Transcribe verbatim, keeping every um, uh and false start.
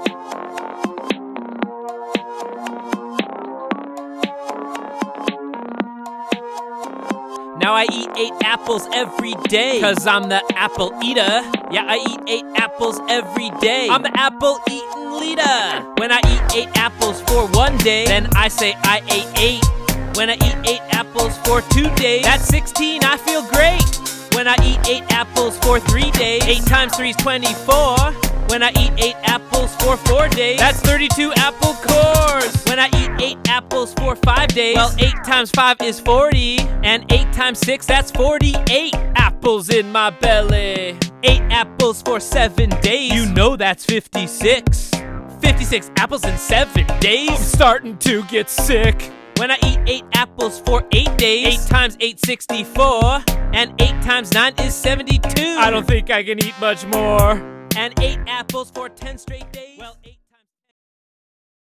Now I eat eight apples every day, cause I'm the apple eater. Yeah, I eat eight apples every day. I'm the apple eating leader. When I eat eight apples for one day, then I say I ate eight. When I eat eight apples for two days, that's sixteen, I feel great. When I eat eight apples for three days, eight times three is twenty-four. When I eat eight apples for four days, that's thirty-two apple cores. When I eat eight apples for five days, well, eight times five is forty. And eight times six, that's forty-eight apples in my belly. Eight apples for seven days, you know that's fifty-six. fifty-six apples in seven days, I'm starting to get sick. When I eat eight apples for eight days, eight times eight, sixty-four. And eight times nine is seventy-two. I don't think I can eat much more. And eight apples for ten straight days, well, eight